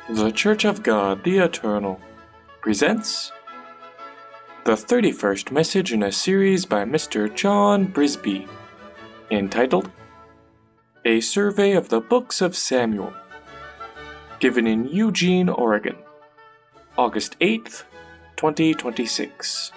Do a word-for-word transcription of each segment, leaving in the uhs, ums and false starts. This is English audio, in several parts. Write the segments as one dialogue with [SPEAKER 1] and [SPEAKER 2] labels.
[SPEAKER 1] The Church of God, the Eternal, presents the thirty-first message in a series by Mister John Brisby, entitled A Survey of the Books of Samuel, given in Eugene, Oregon, August eighth, twenty twenty-six.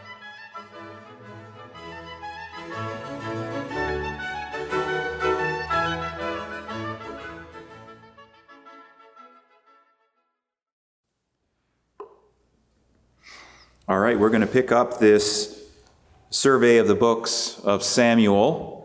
[SPEAKER 2] All right, we're going to pick up this survey of the books of Samuel.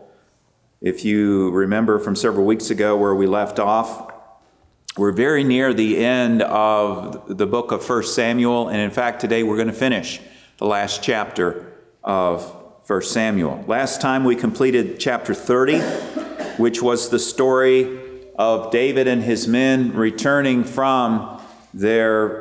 [SPEAKER 2] If you remember from several weeks ago where we left off, we're very near the end of the book of First Samuel, and in fact today we're going to finish the last chapter of First Samuel. Last time we completed chapter thirty, which was the story of David and his men returning from their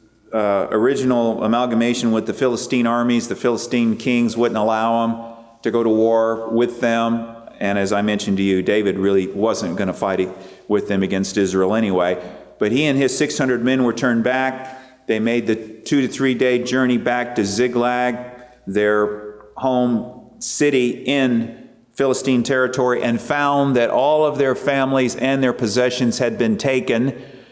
[SPEAKER 2] Uh, original amalgamation with the Philistine armies. The Philistine kings wouldn't allow them to go to war with them. And as I mentioned to you, David really wasn't going to fight with them against Israel anyway. But he and his six hundred men were turned back. They made the two to three day journey back to Ziklag, their home city in Philistine territory, and found that all of their families and their possessions had been taken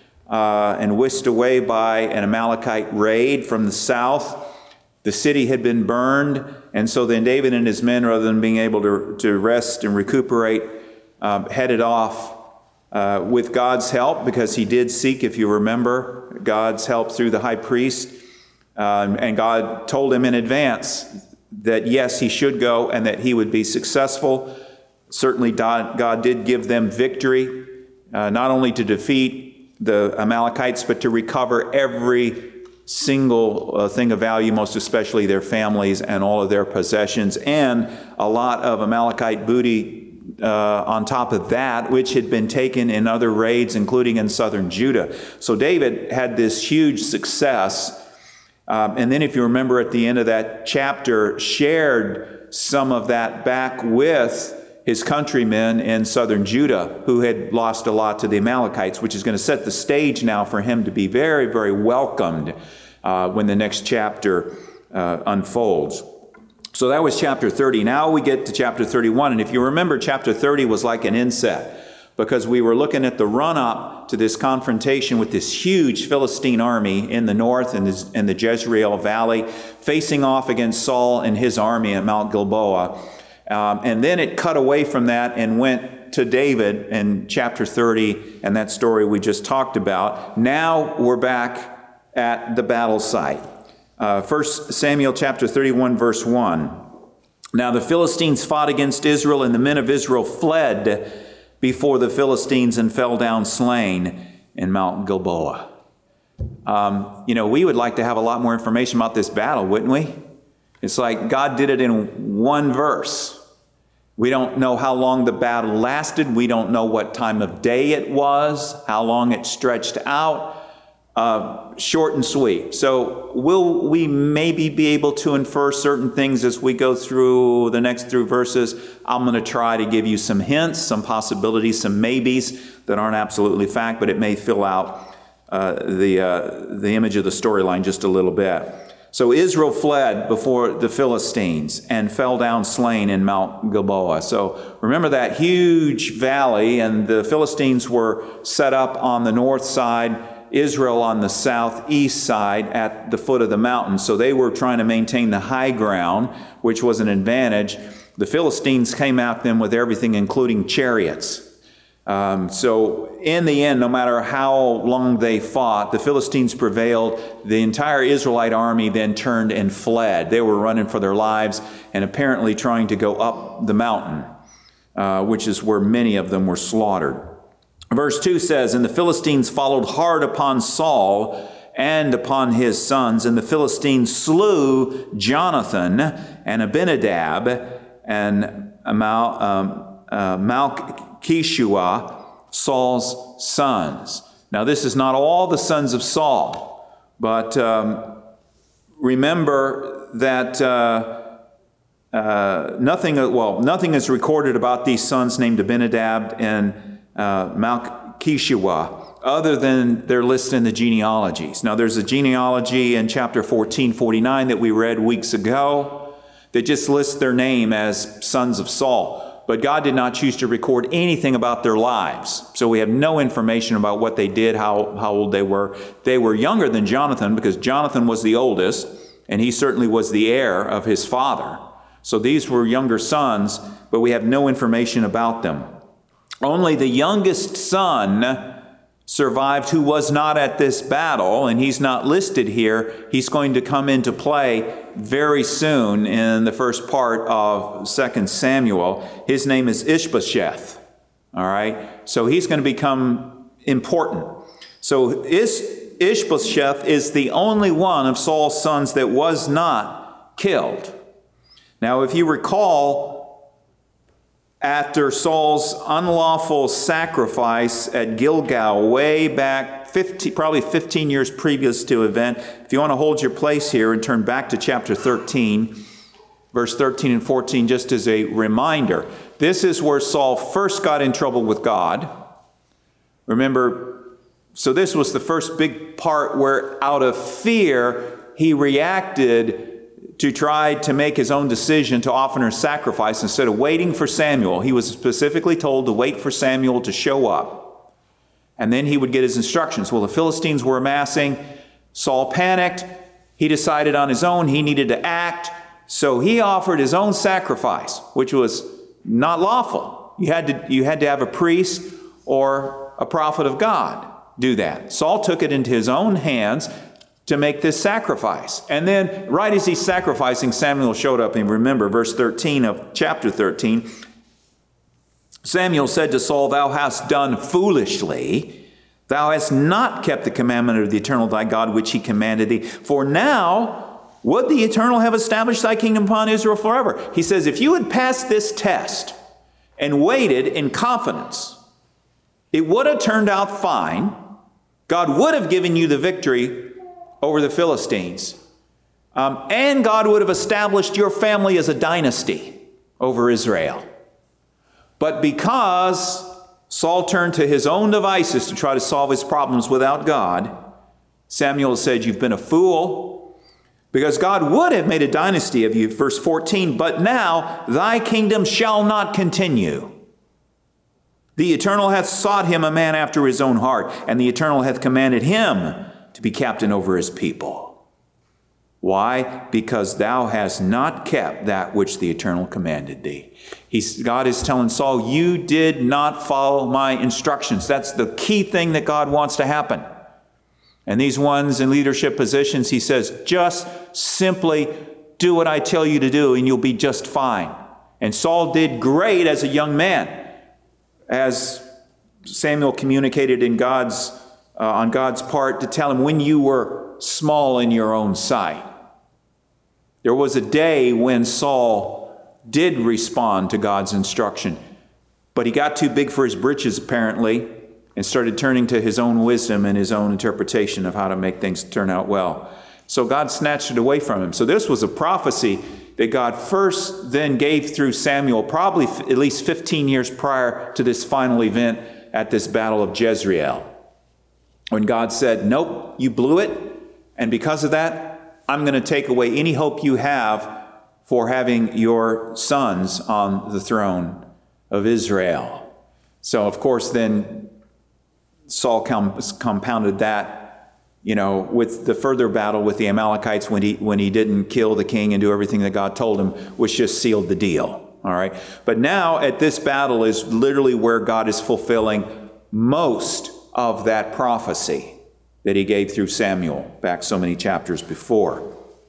[SPEAKER 2] Uh, and whisked away by an Amalekite raid from the south. The city had been burned, and so then David and his men, rather than being able to, to rest and recuperate, um, headed off uh, with God's help, because he did seek, if you remember, God's help through the high priest. Um, and God told him in advance that yes, he should go and that he would be successful. Certainly God, God did give them victory, uh, not only to defeat the Amalekites, but to recover every single uh, thing of value, most especially their families and all of their possessions, and a lot of Amalekite booty uh, on top of that, which had been taken in other raids, including in southern Judah. So David had this huge success. Um, and then if you remember at the end of that chapter, shared some of that back with his countrymen in southern Judah, who had lost a lot to the Amalekites, which is going to set the stage now for him to be very, very welcomed uh, when the next chapter uh, unfolds. So that was chapter thirty. Now we get to chapter thirty-one. And if you remember, chapter thirty was like an inset, because we were looking at the run-up to this confrontation with this huge Philistine army in the north and the, in the Jezreel Valley, facing off against Saul and his army at Mount Gilboa. Um, and then it cut away from that and went to David in chapter thirty, and that story we just talked about. Now we're back at the battle site. Uh, First Samuel chapter thirty-one, verse one. Now the Philistines fought against Israel, and the men of Israel fled before the Philistines and fell down slain in Mount Gilboa. Um, you know, we would like to have a lot more information about this battle, wouldn't we? It's like God did it in one verse. We don't know how long the battle lasted. We don't know what time of day it was, how long it stretched out. Uh, short and sweet. So will we maybe be able to infer certain things as we go through the next three verses? I'm going to try to give you some hints, some possibilities, some maybes that aren't absolutely fact, but it may fill out uh, the, uh, the image of the storyline just a little bit. So Israel fled before the Philistines and fell down slain in Mount Gilboa. So remember that huge valley, and the Philistines were set up on the north side, Israel on the southeast side at the foot of the mountain. So they were trying to maintain the high ground, which was an advantage. The Philistines came at them with everything, including chariots. Um, so in the end, no matter how long they fought, the Philistines prevailed. The entire Israelite army then turned and fled. They were running for their lives and apparently trying to go up the mountain, uh, which is where many of them were slaughtered. Verse two says, "And the Philistines followed hard upon Saul and upon his sons, and the Philistines slew Jonathan and Abinadab and Mal, um, uh, Malchishua, Saul's sons." Now this is not all the sons of Saul, but um, remember that uh, uh, nothing, well, nothing is recorded about these sons named Abinadab and Uh, Malchishua, other than their list in the genealogies. Now, there's a genealogy in chapter fourteen forty-nine that we read weeks ago that just lists their name as sons of Saul. But God did not choose to record anything about their lives. So we have no information about what they did, how, how old they were. They were younger than Jonathan because Jonathan was the oldest, and he certainly was the heir of his father. So these were younger sons, but we have no information about them. Only the youngest son survived who was not at this battle, and he's not listed here. He's going to come into play very soon in the first part of Second Samuel. His name is Ishbosheth. All right? So he's going to become important. So Ish- Ishbosheth is the only one of Saul's sons that was not killed. Now, if you recall, after Saul's unlawful sacrifice at Gilgal way back fifteen, probably fifteen years previous to the event, if you want to hold your place here and turn back to chapter thirteen, verse thirteen and fourteen, just as a reminder, this is where Saul first got in trouble with God. Remember, so this was the first big part where out of fear he reacted to try to make his own decision to offer a sacrifice instead of waiting for Samuel. He was specifically told to wait for Samuel to show up. And then he would get his instructions. Well, the Philistines were amassing. Saul panicked. He decided on his own he needed to act. So he offered his own sacrifice, which was not lawful. You had to, you had to have a priest or a prophet of God do that. Saul took it into his own hands to make this sacrifice. And then right as he's sacrificing, Samuel showed up. And remember, verse thirteen of chapter thirteen, Samuel said to Saul, "Thou hast done foolishly. Thou hast not kept the commandment of the Eternal thy God, which he commanded thee. For now would the Eternal have established thy kingdom upon Israel forever." He says, if you had passed this test and waited in confidence, it would have turned out fine. God would have given you the victory over the Philistines. Um, and God would have established your family as a dynasty over Israel. But because Saul turned to his own devices to try to solve his problems without God, Samuel said, "You've been a fool." Because God would have made a dynasty of you, verse fourteen, "But now thy kingdom shall not continue. The Eternal hath sought him a man after his own heart, and the Eternal hath commanded him to be captain over his people." Why? Because thou hast not kept that which the Eternal commanded thee. He's, God is telling Saul, you did not follow my instructions. That's the key thing that God wants to happen. And these ones in leadership positions, he says, just simply do what I tell you to do and you'll be just fine. And Saul did great as a young man. As Samuel communicated in God's Uh, on God's part to tell him when you were small in your own sight. There was a day when Saul did respond to God's instruction, but he got too big for his britches apparently and started turning to his own wisdom and his own interpretation of how to make things turn out well. So God snatched it away from him. So this was a prophecy that God first then gave through Samuel, probably f- at least fifteen years prior to this final event at this battle of Jezreel. When God said, nope, you blew it, and because of that, I'm going to take away any hope you have for having your sons on the throne of Israel. So, of course, then Saul com- compounded that, you know, with the further battle with the Amalekites when he when he didn't kill the king and do everything that God told him, which just sealed the deal. All right. But now at this battle is literally where God is fulfilling most of that prophecy that he gave through Samuel back so many chapters before.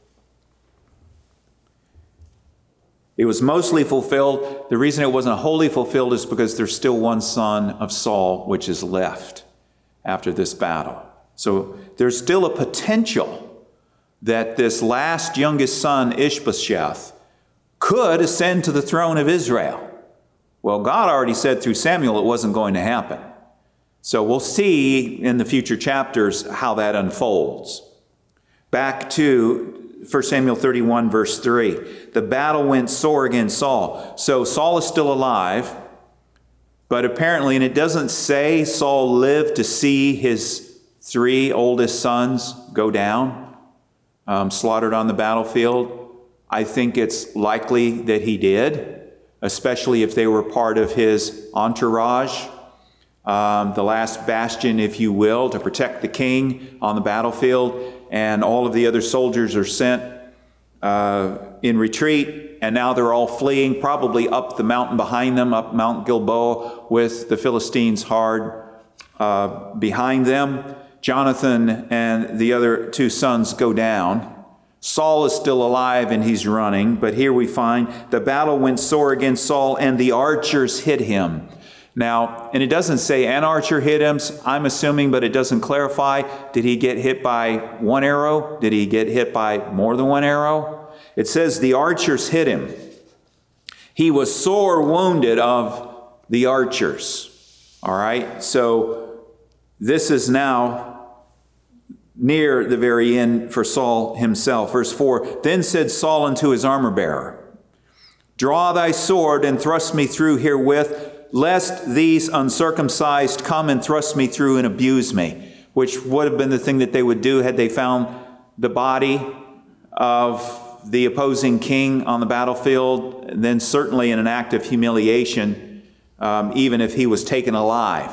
[SPEAKER 2] It was mostly fulfilled. The reason it wasn't wholly fulfilled is because there's still one son of Saul which is left after this battle. So there's still a potential that this last youngest son, Ishbosheth, could ascend to the throne of Israel. Well, God already said through Samuel it wasn't going to happen. So we'll see in the future chapters how that unfolds. Back to First Samuel thirty-one, verse three. The battle went sore against Saul. So Saul is still alive. But apparently, and it doesn't say Saul lived to see his three oldest sons go down, um, slaughtered on the battlefield. I think it's likely that he did, especially if they were part of his entourage, um, the last bastion, if you will, to protect the king on the battlefield. And all of the other soldiers are sent uh, in retreat, and now they're all fleeing, probably up the mountain behind them, up Mount Gilboa, with the Philistines hard uh, behind them. Jonathan and the other two sons go down. Saul is still alive and he's running, but here we find the battle went sore against Saul and the archers hit him. Now, and it doesn't say an archer hit him, I'm assuming, but it doesn't clarify. Did he get hit by one arrow? Did he get hit by more than one arrow? It says the archers hit him. He was sore wounded of the archers. All right, so this is now near the very end for Saul himself. Verse four, then said Saul unto his armor bearer, draw thy sword and thrust me through herewith, lest these uncircumcised come and thrust me through and abuse me, which would have been the thing that they would do had they found the body of the opposing king on the battlefield, and then certainly in an act of humiliation, um, even if he was taken alive.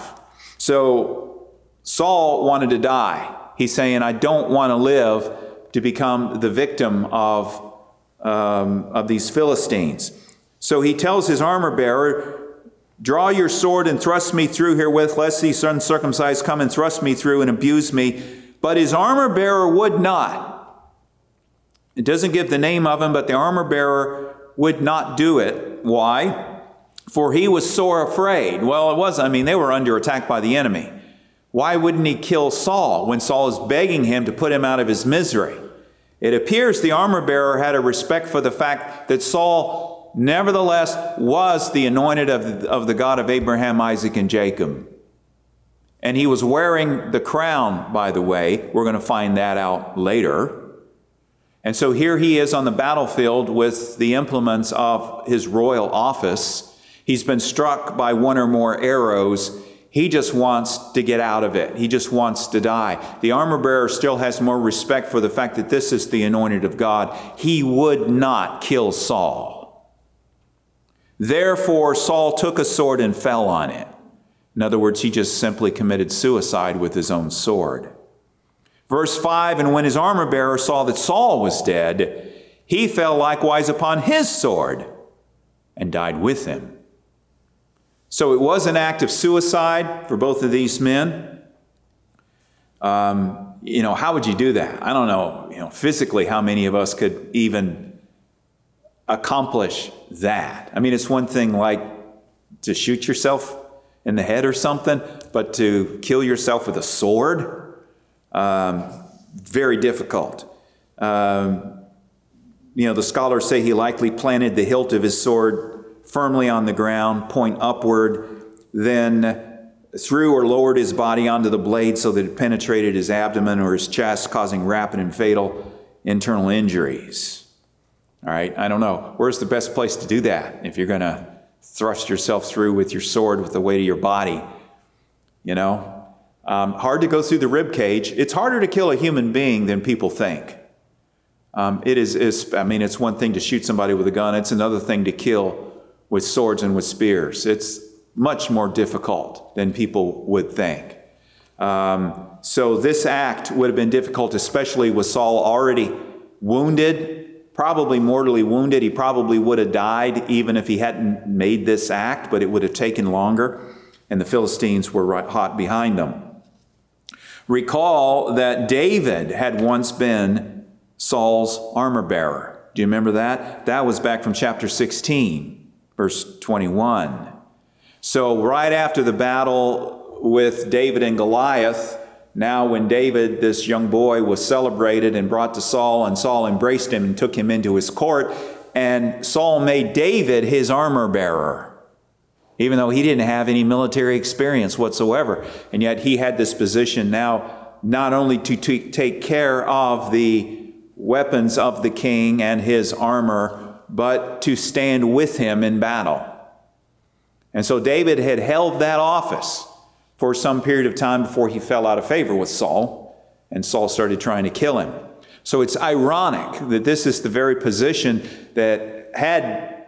[SPEAKER 2] So Saul wanted to die. He's saying, I don't want to live to become the victim of, um, of these Philistines. So he tells his armor bearer, draw your sword and thrust me through herewith, lest these uncircumcised come and thrust me through and abuse me. But his armor bearer would not. It doesn't give the name of him, but the armor bearer would not do it. Why? For he was sore afraid. Well, it was, I mean, they were under attack by the enemy. Why wouldn't he kill Saul when Saul is begging him to put him out of his misery? It appears the armor bearer had a respect for the fact that Saul nevertheless was the anointed of, of the God of Abraham, Isaac, and Jacob. And he was wearing the crown, by the way. We're going to find that out later. And so here he is on the battlefield with the implements of his royal office. He's been struck by one or more arrows. He just wants to get out of it. He just wants to die. The armor bearer still has more respect for the fact that this is the anointed of God. He would not kill Saul. Therefore, Saul took a sword and fell on it. In other words, he just simply committed suicide with his own sword. Verse five, and when his armor bearer saw that Saul was dead, he fell likewise upon his sword and died with him. So it was an act of suicide for both of these men. Um, you know, how would you do that? I don't know, you know, physically how many of us could even accomplish that. I mean, it's one thing like to shoot yourself in the head or something, but to kill yourself with a sword, um, very difficult. Um, you know, the scholars say he likely planted the hilt of his sword firmly on the ground, point upward, then threw or lowered his body onto the blade so that it penetrated his abdomen or his chest, causing rapid and fatal internal injuries. All right, I don't know. Where's the best place to do that if you're going to thrust yourself through with your sword with the weight of your body? You know, um, hard to go through the rib cage. It's harder to kill a human being than people think. Um, it is, is, I mean, it's one thing to shoot somebody with a gun. It's another thing to kill with swords and with spears. It's much more difficult than people would think. Um, so this act would have been difficult, especially with Saul already wounded, probably mortally wounded. He probably would have died even if he hadn't made this act, but it would have taken longer, and the Philistines were right hot behind them. Recall that David had once been Saul's armor bearer. Do you remember that? That was back from chapter sixteen. Verse twenty-one. So right after the battle with David and Goliath, now when David, this young boy, was celebrated and brought to Saul, and Saul embraced him and took him into his court, and Saul made David his armor bearer, even though he didn't have any military experience whatsoever. And yet he had this position now not only to t- take care of the weapons of the king and his armor, but to stand with him in battle. And so David had held that office for some period of time before he fell out of favor with Saul, and Saul started trying to kill him. So it's ironic that this is the very position that had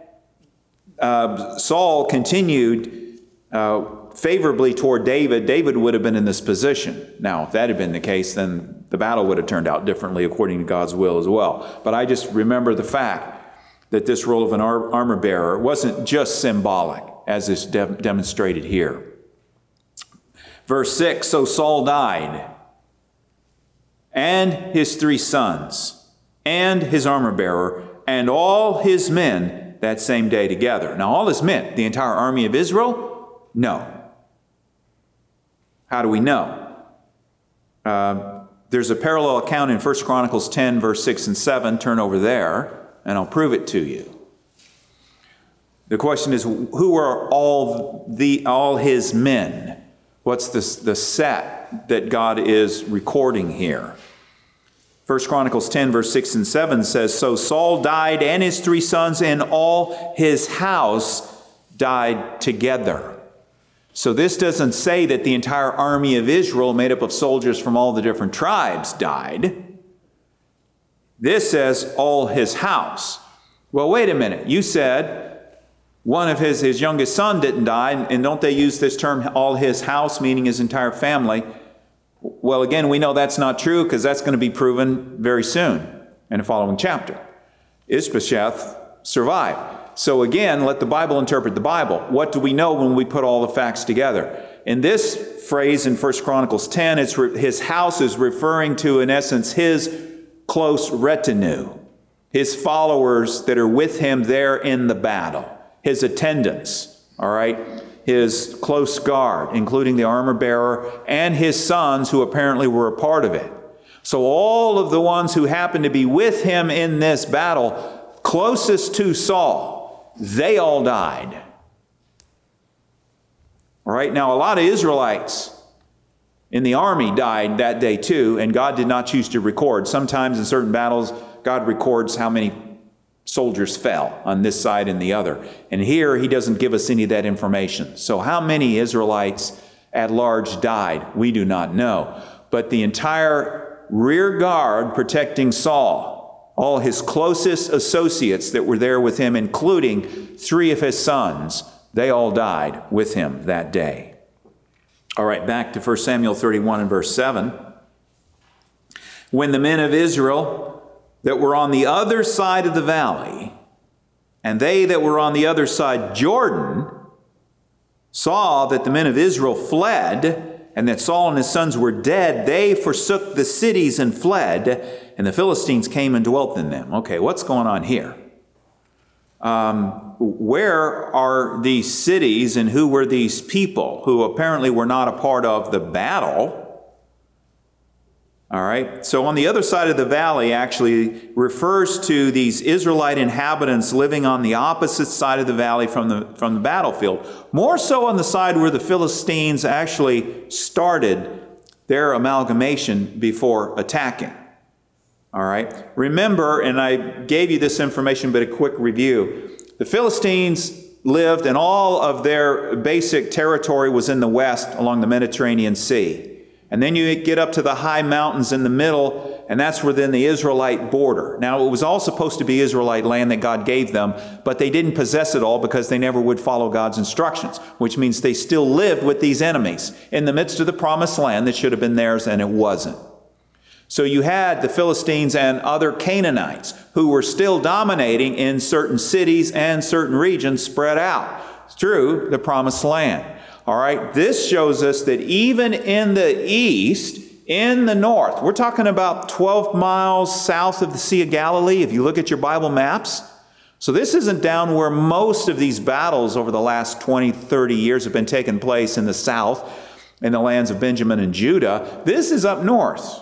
[SPEAKER 2] uh, Saul continued uh, favorably toward David, David would have been in this position. Now, if that had been the case, then the battle would have turned out differently according to God's will as well. But I just remember the fact that this role of an ar- armor bearer wasn't just symbolic, as is de- demonstrated here. Verse six, so Saul died, and his three sons, and his armor bearer, and all his men that same day together. Now, all his men, the entire army of Israel? No. How do we know? Uh, there's a parallel account in First Chronicles ten, verse six and seven. Turn over there, and I'll prove it to you. The question is, who are all the all his men? What's this, the set that God is recording here? First Chronicles ten, verse six and seven says, so Saul died, and his three sons, and all his house died together. So this doesn't say that the entire army of Israel, made up of soldiers from all the different tribes, died. This says all his house. Well, wait a minute. You said one of his, his youngest son didn't die, and don't they use this term, all his house, meaning his entire family? Well, again, we know that's not true because that's going to be proven very soon in the following chapter. Ishbosheth survived. So again, let the Bible interpret the Bible. What do we know when we put all the facts together? In this phrase in First Chronicles ten, it's re- his house is referring to, in essence, his close retinue, his followers that are with him there in the battle, his attendants, all right, his close guard, including the armor bearer, and his sons who apparently were a part of it. So all of the ones who happened to be with him in this battle, closest to Saul, they all died. All right, now a lot of Israelites in the army died that day too, and God did not choose to record. Sometimes in certain battles, God records how many soldiers fell on this side and the other. And here, he doesn't give us any of that information. So how many Israelites at large died? We do not know. But the entire rear guard protecting Saul, all his closest associates that were there with him, including three of his sons, they all died with him that day. All right, back to First Samuel thirty-one and verse seven. When the men of Israel that were on the other side of the valley, and they that were on the other side Jordan, saw that the men of Israel fled, and that Saul and his sons were dead, they forsook the cities and fled, and the Philistines came and dwelt in them. Okay, what's going on here? Um, where are these cities, and who were these people who apparently were not a part of the battle? All right, so on the other side of the valley actually refers to these Israelite inhabitants living on the opposite side of the valley from the, from the battlefield. More so on the side where the Philistines actually started their amalgamation before attacking. All right, remember, and I gave you this information, but a quick review. The Philistines lived, and all of their basic territory was in the west along the Mediterranean Sea. And then you get up to the high mountains in the middle, and that's within the Israelite border. Now, it was all supposed to be Israelite land that God gave them, but they didn't possess it all because they never would follow God's instructions, which means they still lived with these enemies in the midst of the promised land that should have been theirs, and it wasn't. So you had the Philistines and other Canaanites who were still dominating in certain cities and certain regions spread out through the promised land. All right, this shows us that even in the east, in the north, we're talking about twelve miles south of the Sea of Galilee, if you look at your Bible maps. So this isn't down where most of these battles over the last twenty, thirty years have been taking place in the south, in the lands of Benjamin and Judah. This is up north.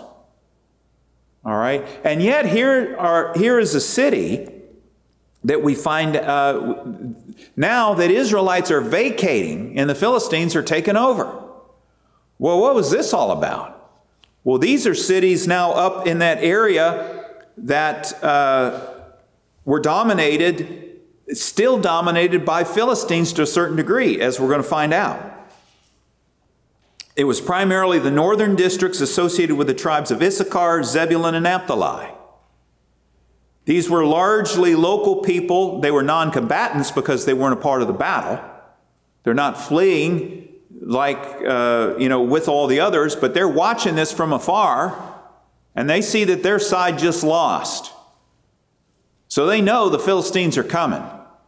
[SPEAKER 2] All right, and yet here are here is a city that we find uh, now that Israelites are vacating and the Philistines are taking over. Well, what was this all about? Well, these are cities now up in that area that uh, were dominated still dominated by Philistines to a certain degree, as we're going to find out. It was primarily the northern districts associated with the tribes of Issachar, Zebulun, and Naphtali. These were largely local people. They were non-combatants because they weren't a part of the battle. They're not fleeing like, uh, you know, with all the others, but they're watching this from afar, and they see that their side just lost. So they know the Philistines are coming.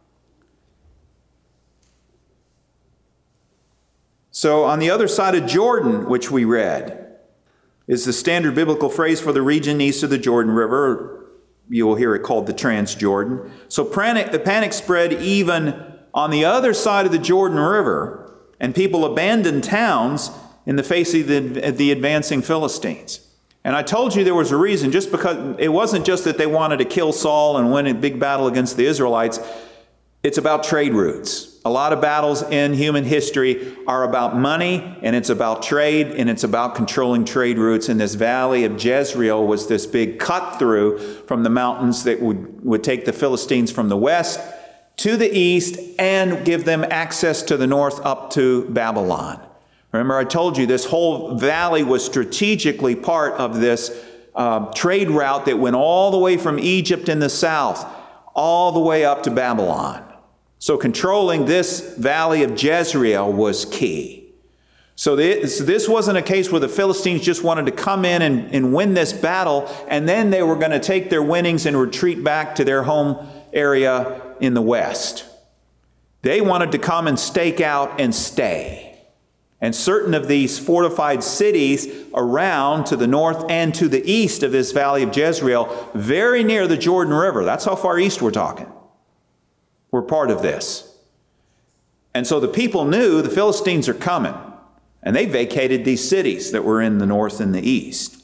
[SPEAKER 2] So on the other side of Jordan, which we read, is the standard biblical phrase for the region east of the Jordan River. You will hear it called the Transjordan. So panic, the panic spread even on the other side of the Jordan River, and people abandoned towns in the face of the, the advancing Philistines. And I told you there was a reason, just because it wasn't just that they wanted to kill Saul and win a big battle against the Israelites. It's about trade routes. A lot of battles in human history are about money, and it's about trade, and it's about controlling trade routes. And this valley of Jezreel was this big cut through from the mountains that would, would take the Philistines from the west to the east and give them access to the north up to Babylon. Remember, I told you this whole valley was strategically part of this uh, trade route that went all the way from Egypt in the south, all the way up to Babylon. So controlling this valley of Jezreel was key. So this, this wasn't a case where the Philistines just wanted to come in and, and win this battle, and then they were going to take their winnings and retreat back to their home area in the west. They wanted to come and stake out and stay. And certain of these fortified cities around to the north and to the east of this valley of Jezreel, very near the Jordan River, that's how far east we're talking, were part of this. And so the people knew the Philistines are coming, and they vacated these cities that were in the north and the east.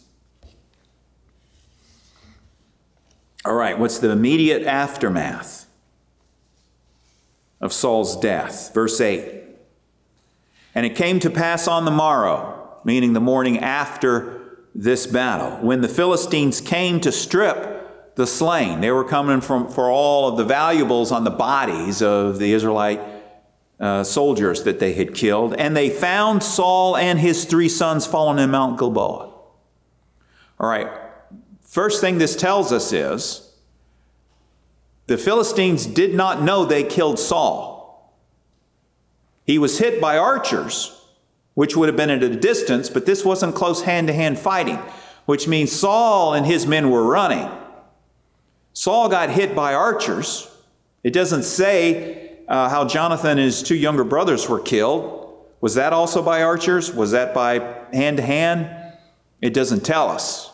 [SPEAKER 2] All right, what's the immediate aftermath of Saul's death? Verse eight. And it came to pass on the morrow, meaning the morning after this battle, when the Philistines came to strip the slain. They were coming from for all of the valuables on the bodies of the Israelite uh, soldiers that they had killed. And they found Saul and his three sons fallen in Mount Gilboa. All right. First thing this tells us is the Philistines did not know they killed Saul. He was hit by archers, which would have been at a distance, but this wasn't close hand-to-hand fighting, which means Saul and his men were running. Saul got hit by archers. It doesn't say uh, how Jonathan and his two younger brothers were killed. Was that also by archers? Was that by hand-to-hand? It doesn't tell us.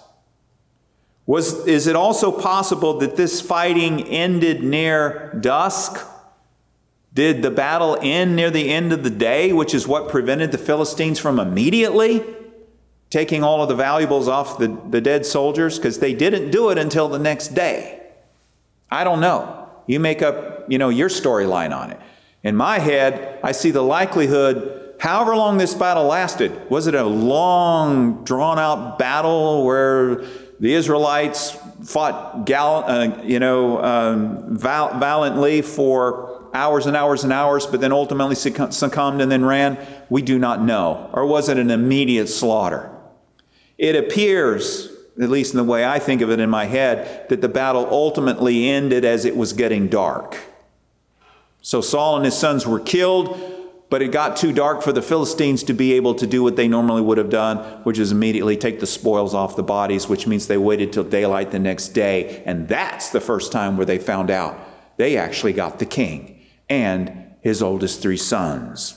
[SPEAKER 2] Was, is it also possible that this fighting ended near dusk? Did the battle end near the end of the day, which is what prevented the Philistines from immediately taking all of the valuables off the, the dead soldiers? Because they didn't do it until the next day. I don't know. You make up, you know, your storyline on it. In my head, I see the likelihood, however long this battle lasted, was it a long, drawn-out battle where the Israelites fought, gal- uh, you know, um, val- valiantly for hours and hours and hours, but then ultimately succumbed and then ran? We do not know. Or was it an immediate slaughter? It appears, at least in the way I think of it in my head, that the battle ultimately ended as it was getting dark. So Saul and his sons were killed, but it got too dark for the Philistines to be able to do what they normally would have done, which is immediately take the spoils off the bodies, which means they waited till daylight the next day. And that's the first time where they found out they actually got the king and his oldest three sons.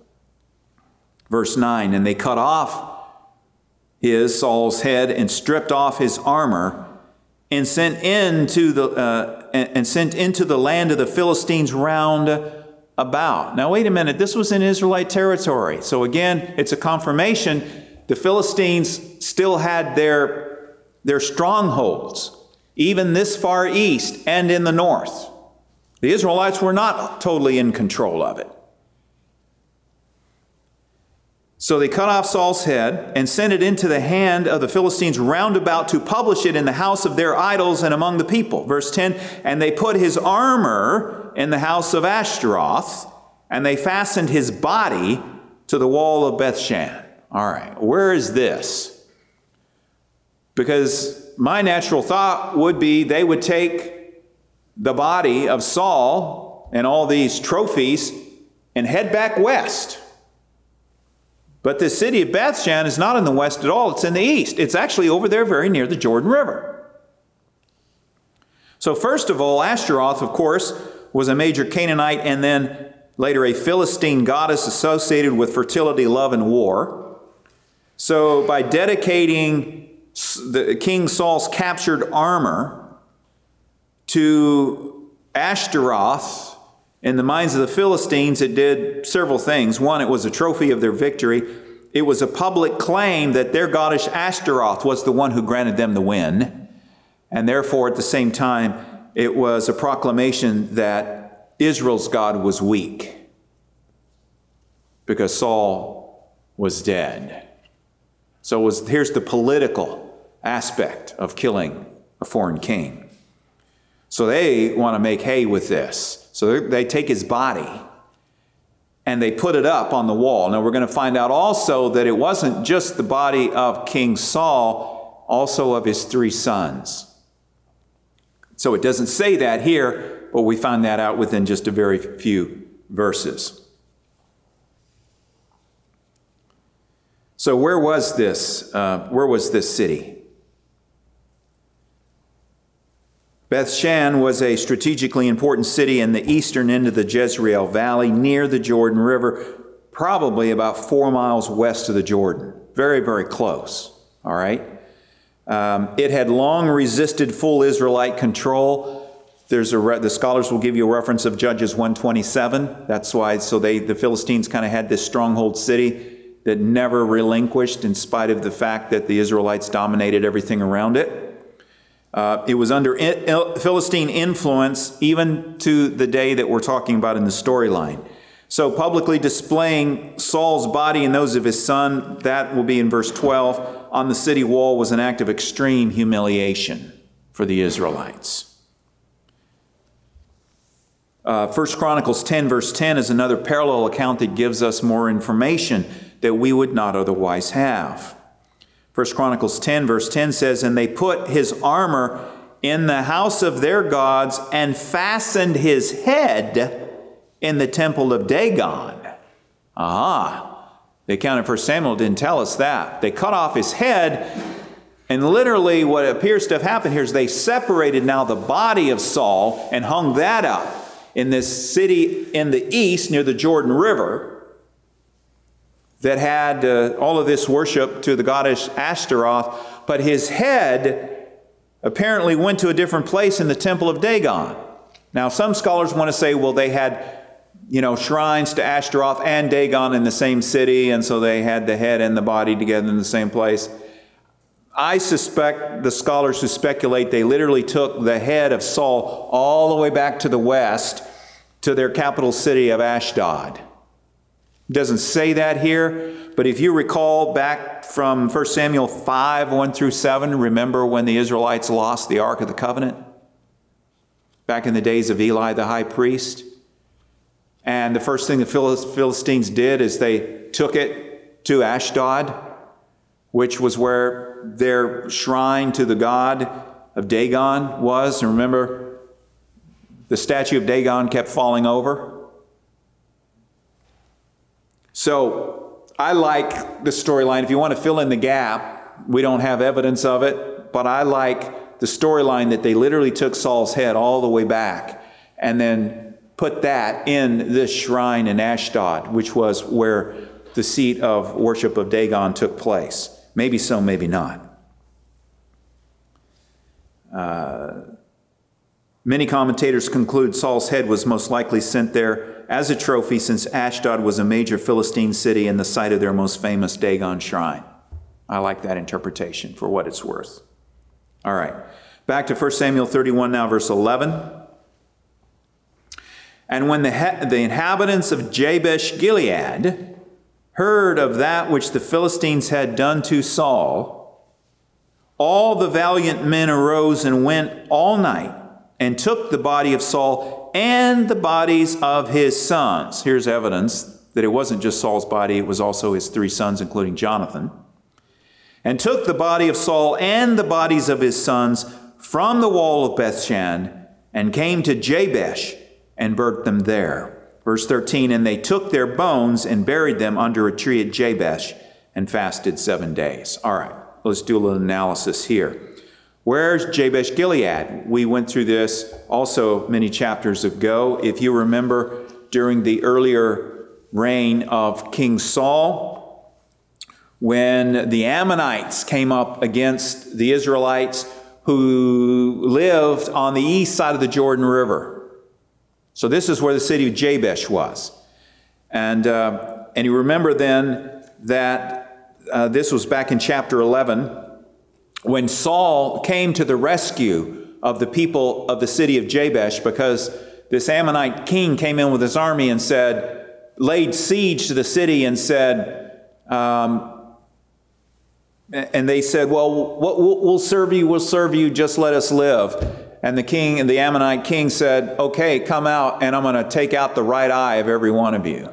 [SPEAKER 2] Verse nine, and they cut off his, Saul's head, and stripped off his armor, and sent into the uh, and, and sent into the land of the Philistines round about. Now wait a minute, this was in Israelite territory. So again, it's a confirmation. The Philistines still had their, their strongholds, even this far east and in the north. The Israelites were not totally in control of it. So they cut off Saul's head and sent it into the hand of the Philistines round about to publish it in the house of their idols and among the people. Verse ten, and they put his armor in the house of Ashtaroth, and they fastened his body to the wall of Bethshan. All right, where is this? Because my natural thought would be they would take the body of Saul and all these trophies and head back west. But the city of Bethshan is not in the west at all. It's in the east. It's actually over there very near the Jordan River. So first of all, Ashtaroth, of course, was a major Canaanite and then later a Philistine goddess associated with fertility, love, and war. So by dedicating the King Saul's captured armor to Ashtaroth, in the minds of the Philistines, it did several things. One, it was a trophy of their victory. It was a public claim that their goddess Ashtaroth was the one who granted them the win. And therefore, at the same time, it was a proclamation that Israel's God was weak because Saul was dead. So it was, here's the political aspect of killing a foreign king. So they want to make hay with this. So they take his body and they put it up on the wall. Now we're going to find out also that it wasn't just the body of King Saul, also of his three sons. So it doesn't say that here, but we find that out within just a very few verses. So where was this? Uh, where was this city? Bethshan was a strategically important city in the eastern end of the Jezreel Valley near the Jordan River, probably about four miles west of the Jordan. Very, very close, all right? Um, it had long resisted full Israelite control. There's a re- the scholars will give you a reference of Judges one twenty-seven. That's why, so they the Philistines kind of had this stronghold city that never relinquished in spite of the fact that the Israelites dominated everything around it. Uh, it was under in, Philistine influence even to the day that we're talking about in the storyline. So publicly displaying Saul's body and those of his son, that will be in verse twelve, on the city wall was an act of extreme humiliation for the Israelites. Uh, First Chronicles ten verse ten is another parallel account that gives us more information that we would not otherwise have. First Chronicles ten verse ten says, and they put his armor in the house of their gods and fastened his head in the temple of Dagon. Aha. The account of First Samuel didn't tell us that. They cut off his head, and literally what appears to have happened here is they separated now the body of Saul and hung that up in this city in the east near the Jordan River that had uh, all of this worship to the goddess Ashtaroth, but his head apparently went to a different place in the temple of Dagon. Now, some scholars want to say, well, they had, you know, shrines to Ashtaroth and Dagon in the same city, and so they had the head and the body together in the same place. I suspect the scholars who speculate they literally took the head of Saul all the way back to the west to their capital city of Ashdod. It doesn't say that here, but if you recall back from First Samuel five, one through seven, remember when the Israelites lost the Ark of the Covenant? Back in the days of Eli the high priest. And the first thing the Philistines did is they took it to Ashdod, which was where their shrine to the god of Dagon was. And remember, the statue of Dagon kept falling over. So I like the storyline. If you want to fill in the gap, we don't have evidence of it, but I like the storyline that they literally took Saul's head all the way back and then put that in this shrine in Ashdod, which was where the seat of worship of Dagon took place. Maybe so, maybe not. Uh, many commentators conclude Saul's head was most likely sent there as a trophy, since Ashdod was a major Philistine city and the site of their most famous Dagon shrine. I like that interpretation for what it's worth. All right, back to First Samuel thirty-one now, verse eleven. And when the, the inhabitants of Jabesh Gilead heard of that which the Philistines had done to Saul, all the valiant men arose and went all night and took the body of Saul and the bodies of his sons. Here's evidence that it wasn't just Saul's body, it was also his three sons, including Jonathan. And took the body of Saul and the bodies of his sons from the wall of Bethshan and came to Jabesh and burnt them there. Verse thirteen, and they took their bones and buried them under a tree at Jabesh and fasted seven days. All right, let's do a little analysis here. Where's Jabesh Gilead? We went through this also many chapters ago. If you remember, during the earlier reign of King Saul, when the Ammonites came up against the Israelites who lived on the east side of the Jordan River. So this is where the city of Jabesh was. And, uh, and you remember then that uh, this was back in chapter eleven, when Saul came to the rescue of the people of the city of Jabesh, because this Ammonite king came in with his army and said, laid siege to the city and said, um, and they said, well, we'll serve you, we'll serve you, just let us live. And the king and the Ammonite king said, okay, come out and I'm going to take out the right eye of every one of you.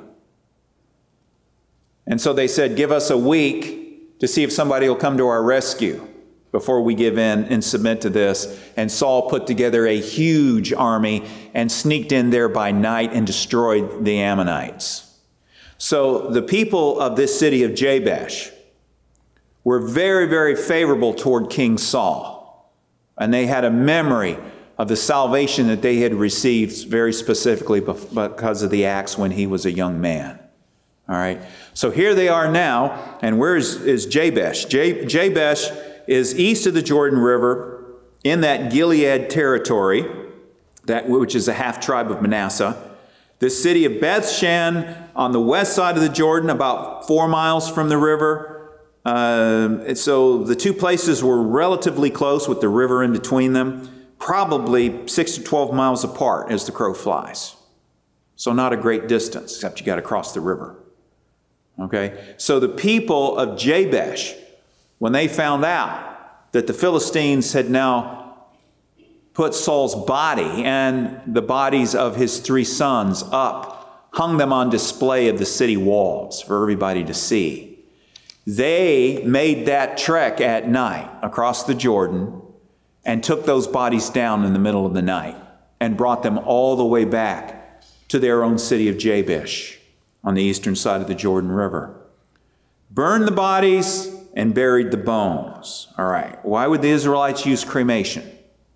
[SPEAKER 2] And so they said, give us a week to see if somebody will come to our rescue before we give in and submit to this. And Saul put together a huge army and sneaked in there by night and destroyed the Ammonites. So the people of this city of Jabesh were very, very favorable toward King Saul. And they had a memory of the salvation that they had received very specifically because of the acts when he was a young man. All right. So here they are now. And where is, is Jabesh? J- Jabesh is east of the Jordan River in that Gilead territory, that which is a half tribe of Manasseh. The city of Bethshan on the west side of the Jordan, about four miles from the river. Uh, so the two places were relatively close with the river in between them, probably six to twelve miles apart as the crow flies. So not a great distance, except you got to cross the river. Okay, so the people of Jabesh, when they found out that the Philistines had now put Saul's body and the bodies of his three sons up, hung them on display of the city walls for everybody to see, they made that trek at night across the Jordan and took those bodies down in the middle of the night and brought them all the way back to their own city of Jabesh on the eastern side of the Jordan River. Burned the bodies and buried the bones. All right. Why would the Israelites use cremation?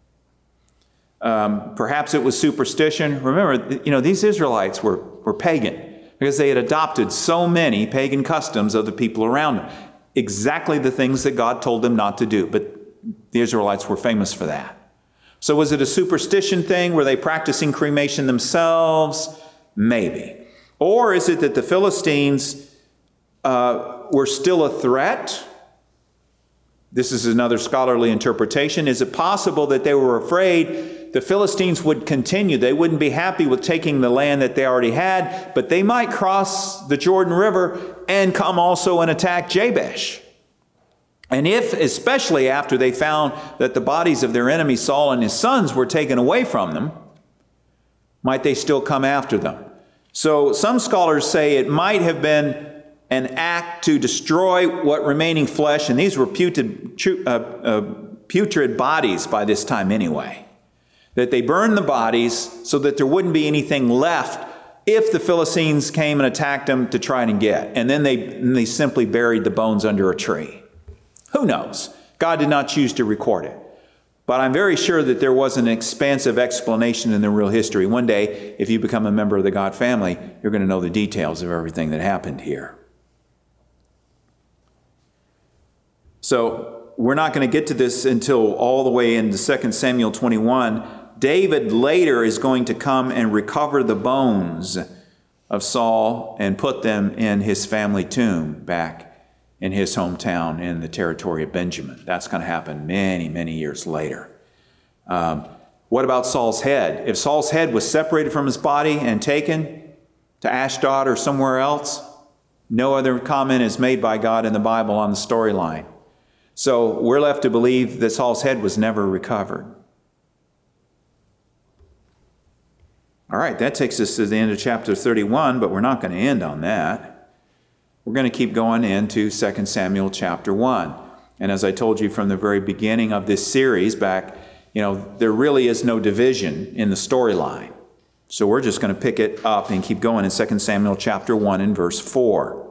[SPEAKER 2] Um, perhaps it was superstition. Remember, you know, these Israelites were, were pagan, because they had adopted so many pagan customs of the people around them. Exactly the things that God told them not to do. But the Israelites were famous for that. So was it a superstition thing? Were they practicing cremation themselves? Maybe. Or is it that the Philistines uh, were still a threat? This is another scholarly interpretation. Is it possible that they were afraid the Philistines would continue? They wouldn't be happy with taking the land that they already had, but they might cross the Jordan River and come also and attack Jabesh. And if, especially after they found that the bodies of their enemy Saul and his sons were taken away from them, might they still come after them? So some scholars say it might have been an act to destroy what remaining flesh, and these were putrid, uh, uh, putrid bodies by this time anyway, that they burned the bodies so that there wouldn't be anything left if the Philistines came and attacked them to try and get. And then they, and they simply buried the bones under a tree. Who knows? God did not choose to record it. But I'm very sure that there was an expansive explanation in the real history. One day, if you become a member of the God family, you're going to know the details of everything that happened here. So we're not going to get to this until all the way into Second Samuel twenty-one. David later is going to come and recover the bones of Saul and put them in his family tomb back in his hometown in the territory of Benjamin. That's going to happen many, many years later. Um, what about Saul's head? If Saul's head was separated from his body and taken to Ashdod or somewhere else, No other comment is made by God in the Bible on the storyline. So we're left to believe that Saul's head was never recovered. All right, that takes us to the end of chapter thirty-one, but we're not going to end on that. We're going to keep going into Second Samuel chapter one. And as I told you from the very beginning of this series back, you know, there really is no division in the storyline. So we're just going to pick it up and keep going in Second Samuel chapter one and verse four.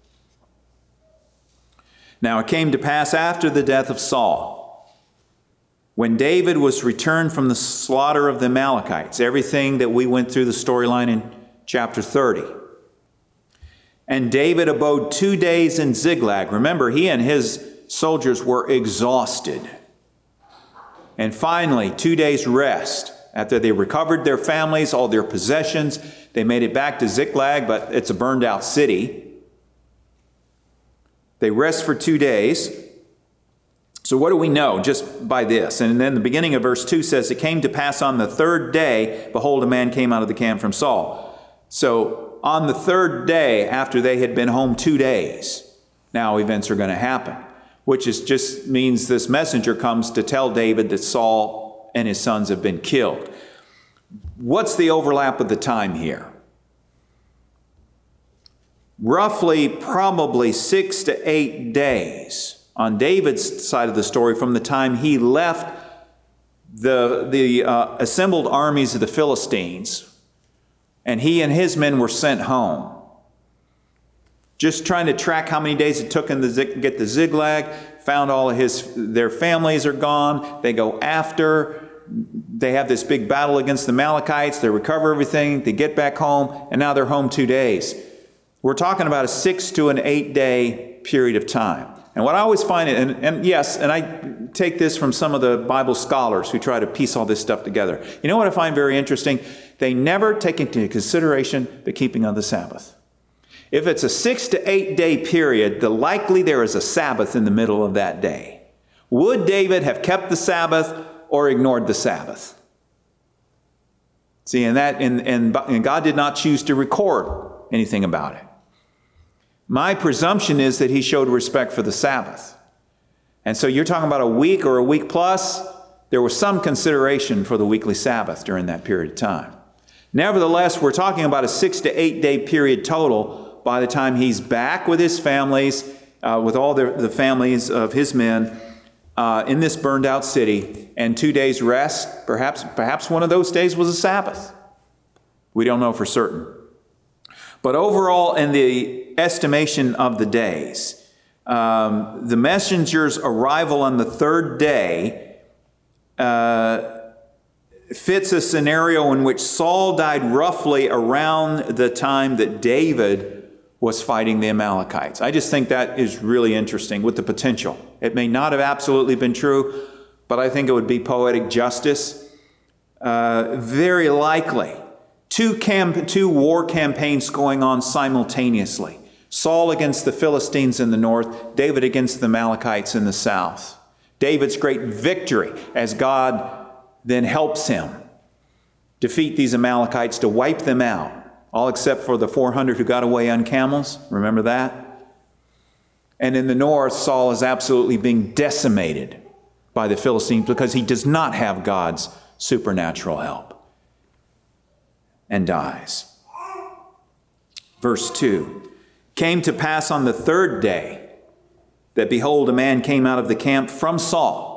[SPEAKER 2] Now it came to pass after the death of Saul, when David was returned from the slaughter of the Amalekites, everything that we went through the storyline in chapter thirty. And David abode two days in Ziklag. Remember, he and his soldiers were exhausted. And finally, two days rest. After they recovered their families, all their possessions, they made it back to Ziklag, but it's a burned out city. They rest for two days. So what do we know just by this? And then the beginning of verse two says, it came to pass on the third day, behold, a man came out of the camp from Saul. So on the third day, after they had been home two days, now events are going to happen, which is just means this messenger comes to tell David that Saul and his sons have been killed. What's the overlap of the time here? Roughly, probably six to eight days on David's side of the story from the time he left the, the uh, assembled armies of the Philistines and he and his men were sent home. Just trying to track how many days it took him to get to Ziklag, found all of his, their families are gone, they go after, they have this big battle against the Amalekites, they recover everything, they get back home, and now they're home two days. We're talking about a six to an eight day period of time. And what I always find, and, and yes, and I take this from some of the Bible scholars who try to piece all this stuff together. You know what I find very interesting? They never take into consideration the keeping of the Sabbath. If it's a six to eight day period, the likely there is a Sabbath in the middle of that day. Would David have kept the Sabbath or ignored the Sabbath? See, and that, and, and, and God did not choose to record anything about it. My presumption is that he showed respect for the Sabbath. And so you're talking about a week or a week plus, there was some consideration for the weekly Sabbath during that period of time. Nevertheless, we're talking about a six to eight day period total by the time he's back with his families, uh, with all the, the families of his men uh, in this burned out city, and two days rest. Perhaps, perhaps one of those days was a Sabbath. We don't know for certain. But overall, in the estimation of the days, um, the messenger's arrival on the third day uh, fits a scenario in which Saul died roughly around the time that David was fighting the Amalekites. I just think that is really interesting with the potential. It may not have absolutely been true, but I think it would be poetic justice. Uh, very likely. Two, camp- two war campaigns going on simultaneously. Saul against the Philistines in the north, David against the Amalekites in the south. David's great victory as God then helps him defeat these Amalekites, to wipe them out, all except for the four hundred who got away on camels. Remember that? And in the north, Saul is absolutely being decimated by the Philistines because he does not have God's supernatural help, and dies. Verse two, came to pass on the third day that, behold, a man came out of the camp from Saul.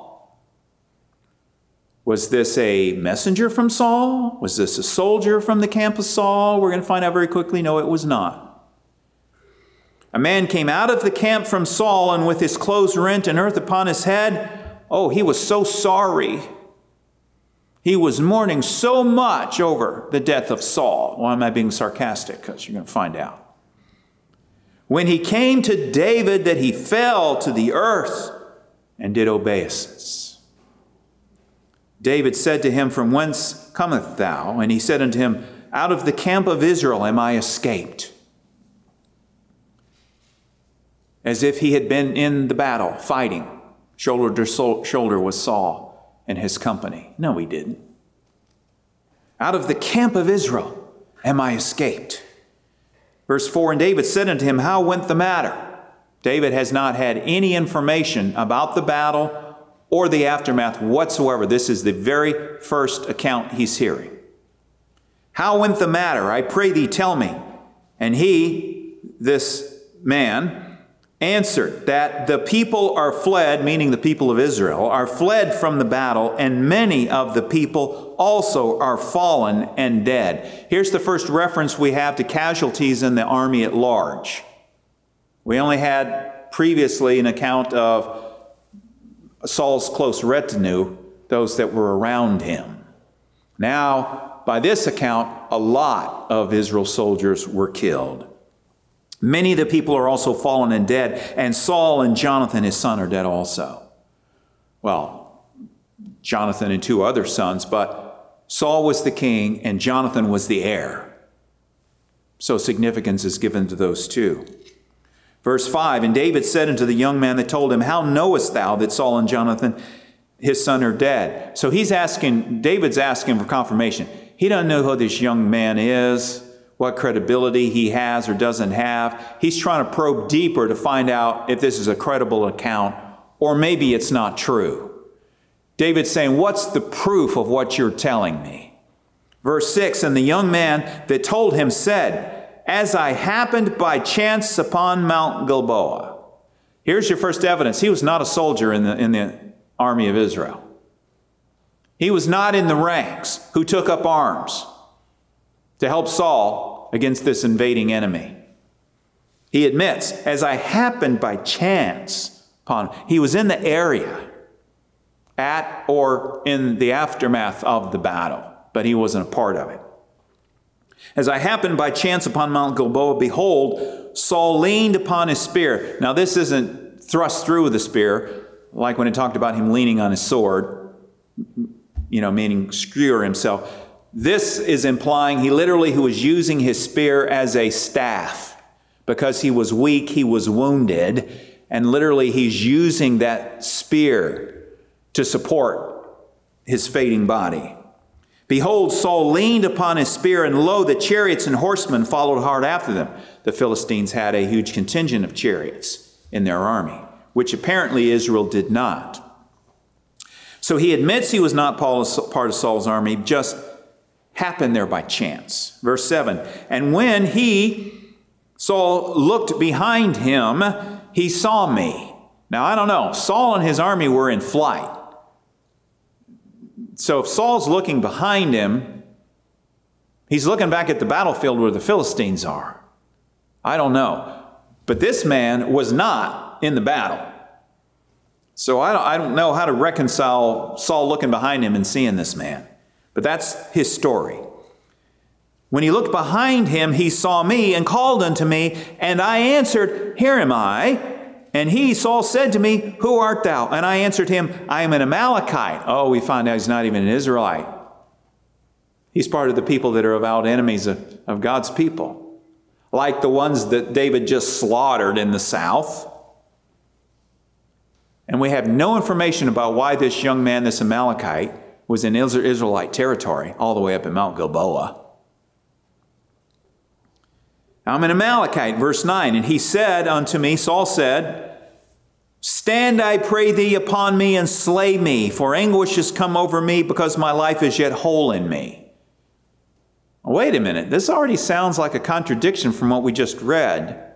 [SPEAKER 2] Was this a messenger from Saul? Was this a soldier from the camp of Saul? We're going to find out very quickly. No, it was not. A man came out of the camp from Saul, and with his clothes rent and earth upon his head, oh, he was so sorry. He was mourning so much over the death of Saul. Why am I being sarcastic? Because you're going to find out. When he came to David, that he fell to the earth and did obeisance. David said to him, from whence cometh thou? And he said unto him, out of the camp of Israel am I escaped. As if he had been in the battle, fighting, shoulder to shoulder with Saul and his company. No, he didn't. Out of the camp of Israel am I escaped. Verse four, and David said unto him, how went the matter? David has not had any information about the battle or the aftermath whatsoever. This is the very first account he's hearing. How went the matter? I pray thee, tell me. And he, this man, answered that the people are fled, meaning the people of Israel, are fled from the battle, and many of the people also are fallen and dead. Here's the first reference we have to casualties in the army at large. We only had previously an account of Saul's close retinue, those that were around him. Now, by this account, a lot of Israel's soldiers were killed. Many of the people are also fallen and dead, and Saul and Jonathan, his son, are dead also. Well, Jonathan and two other sons, but Saul was the king and Jonathan was the heir. So significance is given to those two. Verse five, and David said unto the young man that told him, how knowest thou that Saul and Jonathan, his son, are dead? So he's asking, David's asking for confirmation. He doesn't know who this young man is, what credibility he has or doesn't have. He's trying to probe deeper to find out if this is a credible account, or maybe it's not true. David's saying, what's the proof of what you're telling me? Verse six, and the young man that told him said, as I happened by chance upon Mount Gilboa. Here's your first evidence. He was not a soldier in the, in the army of Israel. He was not in the ranks who took up arms to help Saul against this invading enemy. He admits, as I happened by chance upon him. He was in the area at or in the aftermath of the battle, but he wasn't a part of it. As I happened by chance upon Mount Gilboa, behold, Saul leaned upon his spear. Now this isn't thrust through with the spear, like when it talked about him leaning on his sword, you know, meaning skewer himself. This is implying he literally he was using his spear as a staff because he was weak, he was wounded, and literally he's using that spear to support his fading body. Behold, Saul leaned upon his spear, and lo, the chariots and horsemen followed hard after them. The Philistines had a huge contingent of chariots in their army, which apparently Israel did not. So he admits he was not part of Saul's army, just happened there by chance. Verse seven, and when he, Saul, looked behind him, he saw me. Now, I don't know. Saul and his army were in flight. So if Saul's looking behind him, he's looking back at the battlefield where the Philistines are. I don't know. But this man was not in the battle. So I don't, I don't know how to reconcile Saul looking behind him and seeing this man. But that's his story. When he looked behind him, he saw me and called unto me, and I answered, here am I. And he, Saul, said to me, who art thou? And I answered him, I am an Amalekite. Oh, we find out he's not even an Israelite. He's part of the people that are avowed enemies of, of God's people, like the ones that David just slaughtered in the south. And we have no information about why this young man, this Amalekite, was in Israelite territory all the way up in Mount Gilboa. I'm an Amalekite, verse nine. And he said unto me, Saul said, stand, I pray thee, upon me and slay me, for anguish has come over me because my life is yet whole in me. Wait a minute. This already sounds like a contradiction from what we just read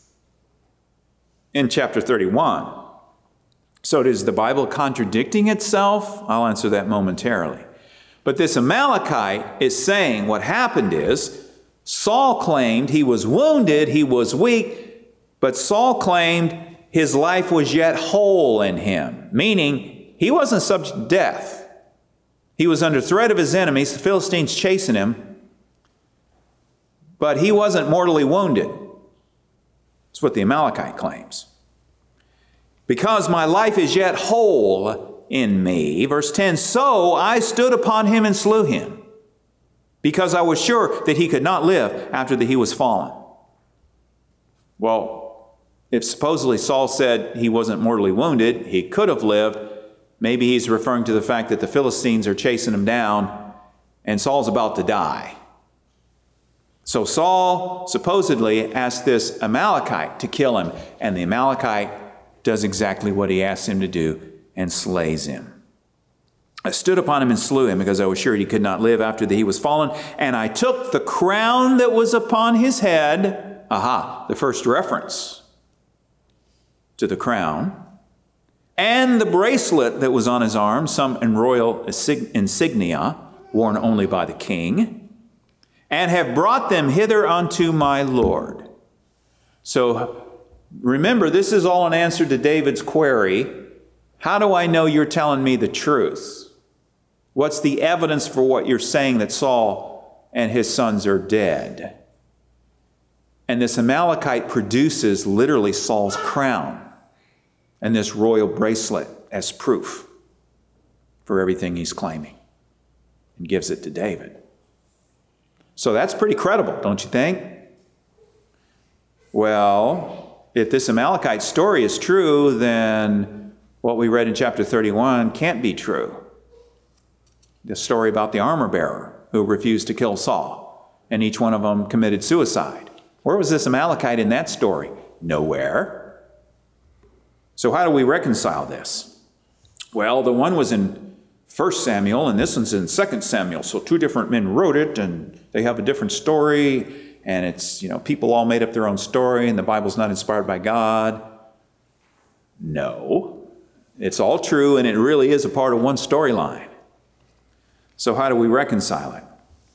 [SPEAKER 2] in chapter thirty-one. So is the Bible contradicting itself? I'll answer that momentarily. But this Amalekite is saying what happened is Saul claimed he was wounded, he was weak, but Saul claimed his life was yet whole in him, meaning he wasn't subject to death. He was under threat of his enemies, the Philistines chasing him, but he wasn't mortally wounded. That's what the Amalekite claims. Because my life is yet whole in me. Verse ten, so I stood upon him and slew him, because I was sure that he could not live after that he was fallen. Well, if supposedly Saul said he wasn't mortally wounded, he could have lived, maybe he's referring to the fact that the Philistines are chasing him down and Saul's about to die. So Saul supposedly asked this Amalekite to kill him, and the Amalekite does exactly what he asked him to do and slays him. I stood upon him and slew him, because I was sure he could not live after that he was fallen. And I took the crown that was upon his head. Aha, the first reference to the crown. And the bracelet that was on his arm, some in royal insignia, worn only by the king, and have brought them hither unto my Lord. So remember, this is all an answer to David's query. How do I know you're telling me the truth? What's the evidence for what you're saying that Saul and his sons are dead? And this Amalekite produces literally Saul's crown and this royal bracelet as proof for everything he's claiming, and gives it to David. So that's pretty credible, don't you think? Well, if this Amalekite story is true, then what we read in chapter thirty-one can't be true. The story about the armor bearer who refused to kill Saul, and each one of them committed suicide. Where was this Amalekite in that story? Nowhere. So how do we reconcile this? Well, the one was in First Samuel, and this one's in Second Samuel. So two different men wrote it, and they have a different story, and it's, you know, people all made up their own story, and the Bible's not inspired by God. No. It's all true, and it really is a part of one storyline. So how do we reconcile it?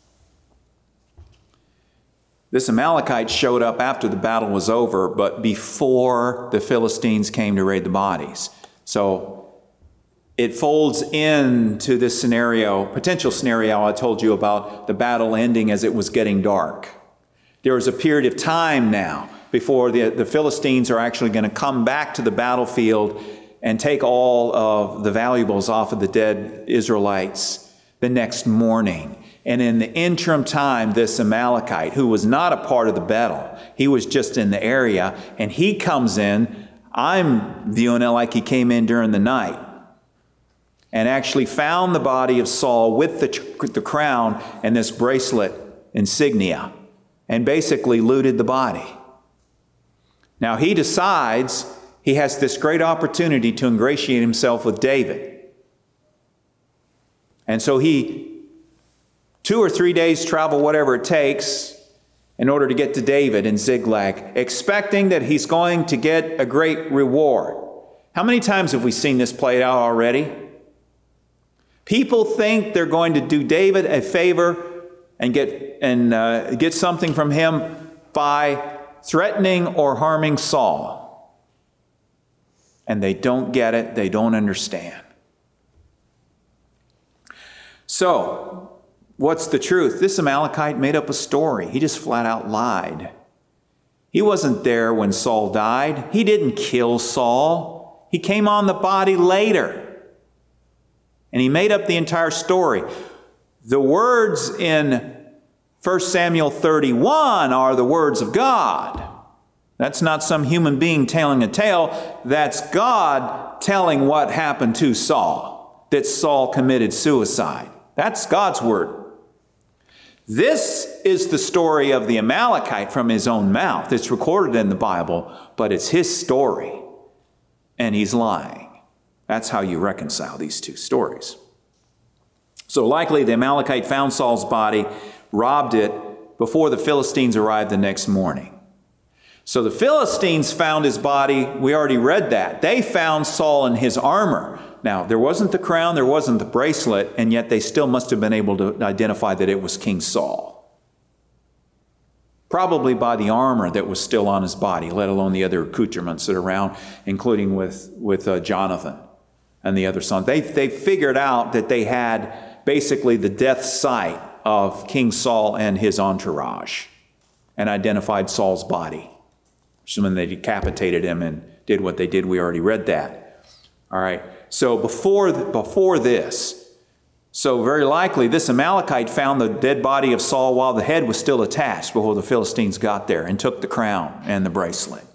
[SPEAKER 2] This Amalekite showed up after the battle was over, but before the Philistines came to raid the bodies. So it folds into this scenario, potential scenario I told you about, the battle ending as it was getting dark. There is a period of time now before the, the Philistines are actually going to come back to the battlefield and take all of the valuables off of the dead Israelites the next morning. And in the interim time, this Amalekite, who was not a part of the battle, he was just in the area, and he comes in. I'm viewing it like he came in during the night, and actually found the body of Saul with the, the crown and this bracelet insignia, and basically looted the body. Now he decides he has this great opportunity to ingratiate himself with David. And so he, two or three days travel, whatever it takes, in order to get to David in Ziklag, expecting that he's going to get a great reward. How many times have we seen this played out already? People think they're going to do David a favor and get and uh, get something from him by threatening or harming Saul. And they don't get it. They don't understand. So, what's the truth? This Amalekite made up a story. He just flat out lied. He wasn't there when Saul died. He didn't kill Saul. He came on the body later. And he made up the entire story. The words in First Samuel thirty-one are the words of God. That's not some human being telling a tale. That's God telling what happened to Saul, that Saul committed suicide. That's God's word. This is the story of the Amalekite from his own mouth. It's recorded in the Bible, but it's his story, and he's lying. That's how you reconcile these two stories. So likely the Amalekite found Saul's body, robbed it before the Philistines arrived the next morning. So the Philistines found his body. We already read that. They found Saul in his armor. Now, there wasn't the crown, there wasn't the bracelet, and yet they still must have been able to identify that it was King Saul. Probably by the armor that was still on his body, let alone the other accoutrements that are around, including with, with uh, Jonathan and the other sons. They, they figured out that they had basically the death site of King Saul and his entourage, and identified Saul's body. So when they decapitated him and did what they did, we already read that. All right. So before, before this, so very likely this Amalekite found the dead body of Saul while the head was still attached before the Philistines got there and took the crown and the bracelet.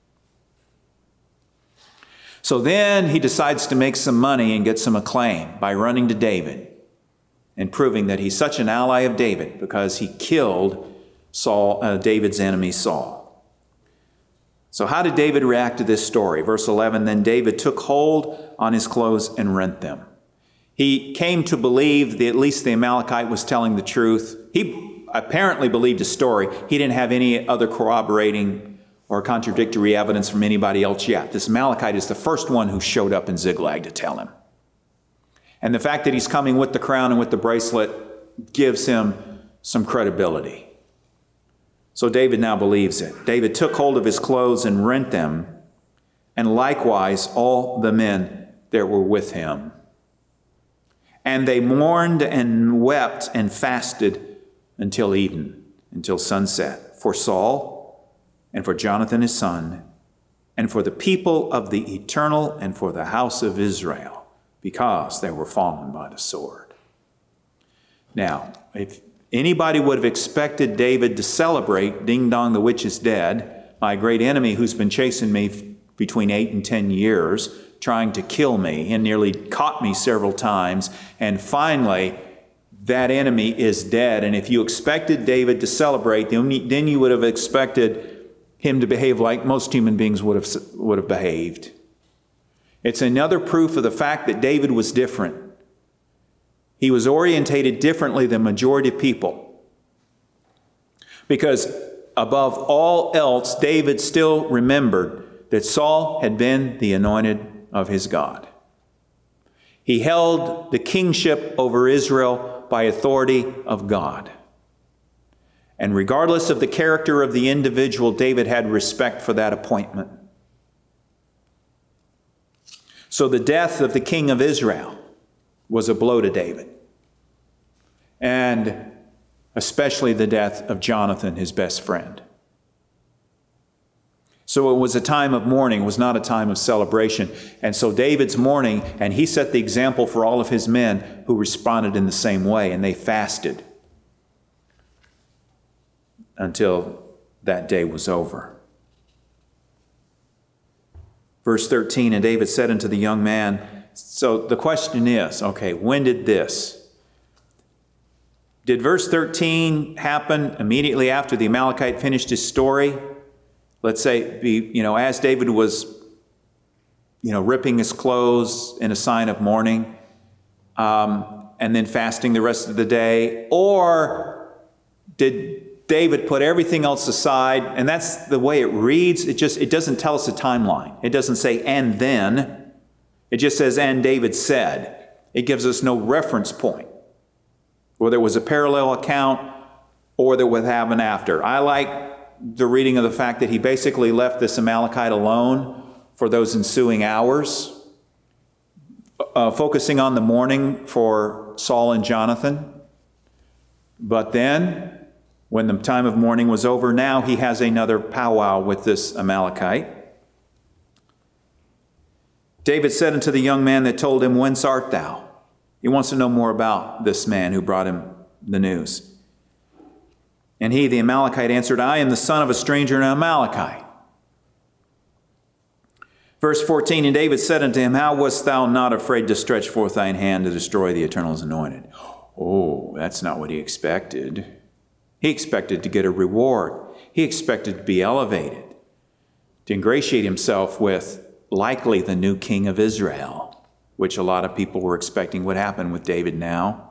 [SPEAKER 2] So then he decides to make some money and get some acclaim by running to David and proving that he's such an ally of David because he killed Saul, uh, David's enemy Saul. So how did David react to this story? Verse eleven, then David took hold on his clothes and rent them. He came to believe that at least the Amalekite was telling the truth. He apparently believed his story. He didn't have any other corroborating or contradictory evidence from anybody else yet. This Amalekite is the first one who showed up in Ziklag to tell him. And the fact that he's coming with the crown and with the bracelet gives him some credibility. So David now believes it. David took hold of his clothes and rent them, and likewise all the men that were with him. And they mourned and wept and fasted until even, until sunset, for Saul and for Jonathan his son, and for the people of the eternal and for the house of Israel, because they were fallen by the sword. Now, if anybody would have expected David to celebrate, ding dong, the witch is dead, my great enemy who's been chasing me between eight and ten years, trying to kill me and nearly caught me several times, and finally that enemy is dead. And if you expected David to celebrate, then you would have expected him to behave like most human beings would have, would have behaved. It's another proof of the fact that David was different. He was orientated differently than majority of people. Because above all else, David still remembered that Saul had been the anointed of his God. He held the kingship over Israel by authority of God. And regardless of the character of the individual, David had respect for that appointment. So the death of the king of Israel was a blow to David. And especially the death of Jonathan, his best friend. So it was a time of mourning, it was not a time of celebration. And so David's mourning, and he set the example for all of his men who responded in the same way, and they fasted until that day was over. Verse thirteen, and David said unto the young man, so the question is, okay, when did this? Did verse thirteen happen immediately after the Amalekite finished his story? Let's say, be, you know, as David was, you know, ripping his clothes in a sign of mourning, um, and then fasting the rest of the day? Or did David put everything else aside? And that's the way it reads. It just, it doesn't tell us a timeline. It doesn't say, and then. It just says, and David said. It gives us no reference point. Whether it was a parallel account or that would happen after. I like the reading of the fact that he basically left this Amalekite alone for those ensuing hours, uh, focusing on the mourning for Saul and Jonathan. But then, when the time of mourning was over, now he has another powwow with this Amalekite. David said unto the young man that told him, whence art thou? He wants to know more about this man who brought him the news. And he, the Amalekite, answered, I am the son of a stranger and an Amalekite. Verse fourteen, and David said unto him, how wast thou not afraid to stretch forth thine hand to destroy the Eternal's anointed? Oh, that's not what he expected. He expected to get a reward. He expected to be elevated, to ingratiate himself with likely the new king of Israel, which a lot of people were expecting would happen with David now.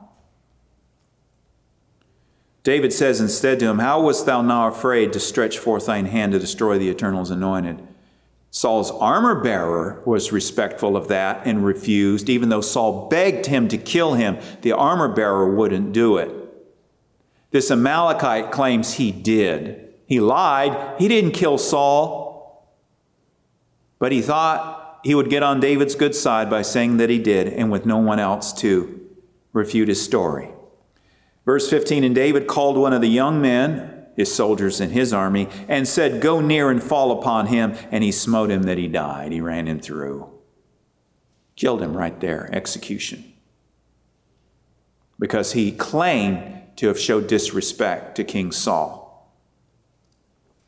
[SPEAKER 2] David says instead to him, how wast thou not afraid to stretch forth thine hand to destroy the Eternal's anointed? Saul's armor bearer was respectful of that and refused. Even though Saul begged him to kill him, the armor bearer wouldn't do it. This Amalekite claims he did. He lied. He didn't kill Saul. But he thought he would get on David's good side by saying that he did, and with no one else to refute his story. Verse fifteen, and David called one of the young men, his soldiers in his army, and said, go near and fall upon him. And he smote him that he died. He ran him through. Killed him right there, execution. Because he claimed to have showed disrespect to King Saul.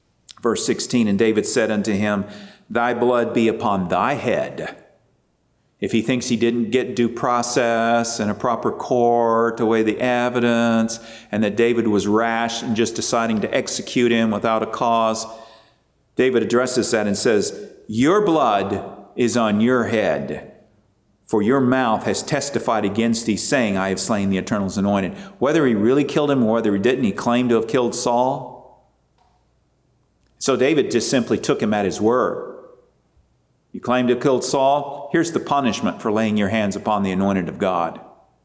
[SPEAKER 2] Verse sixteen, and David said unto him, thy blood be upon thy head. if he thinks he didn't get due process and a proper court to weigh the evidence, and that David was rash in just deciding to execute him without a cause, David addresses that and says, "Your blood is on your head, for your mouth has testified against thee, saying, I have slain the Eternal's anointed." Whether he really killed him or whether he didn't, he claimed to have killed Saul. So David just simply took him at his word. You claim to have killed Saul? Here's the punishment for laying your hands upon the anointed of God.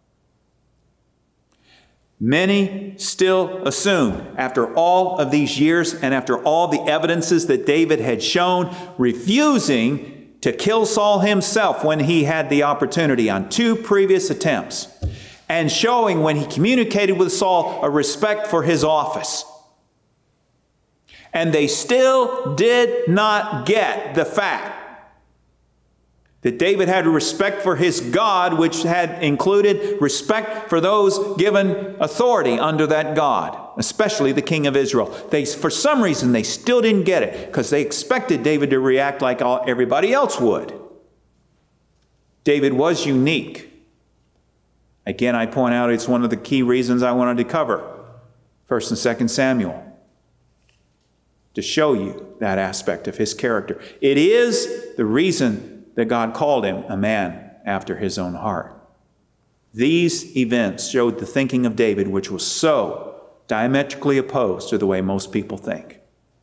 [SPEAKER 2] Many still assume, after all of these years and after all the evidences that David had shown, refusing to kill Saul himself when he had the opportunity on two previous attempts, and showing when he communicated with Saul a respect for his office. And they still did not get the fact that David had respect for his God, which had included respect for those given authority under that God, especially the king of Israel. They, for some reason, they still didn't get it because they expected David to react like all, everybody else would. David was unique. Again, I point out it's one of the key reasons I wanted to cover First and Second Samuel, to show you that aspect of his character. It is the reason that God called him a man after his own heart. These events showed the thinking of David, which was so diametrically opposed to the way most people think.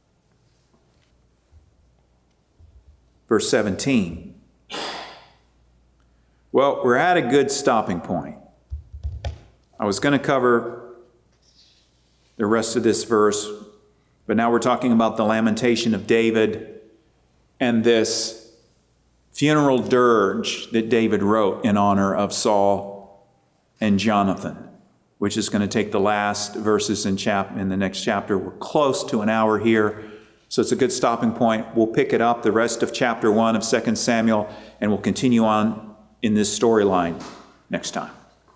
[SPEAKER 2] Verse seventeen. Well, we're at a good stopping point. I was going to cover the rest of this verse, but now we're talking about the lamentation of David and this funeral dirge that David wrote in honor of Saul and Jonathan, which is going to take the last verses in, chap- in the next chapter. We're close to an hour here, so it's a good stopping point. We'll pick it up, the rest of chapter one of Second Samuel, and we'll continue on in this storyline next time.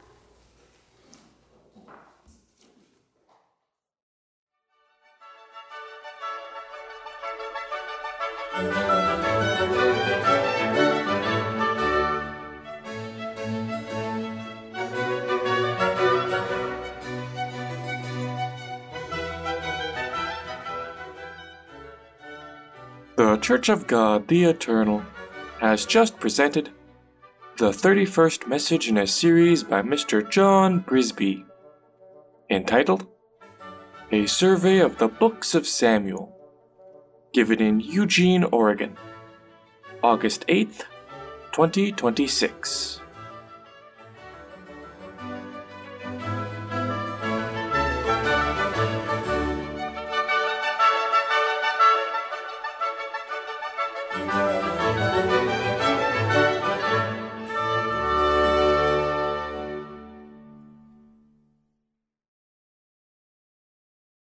[SPEAKER 1] The Church of God, the Eternal, has just presented the thirty-first message in a series by Mister John Brisby, entitled A Survey of the Books of Samuel, given in Eugene, Oregon, August eighth, twenty twenty-six.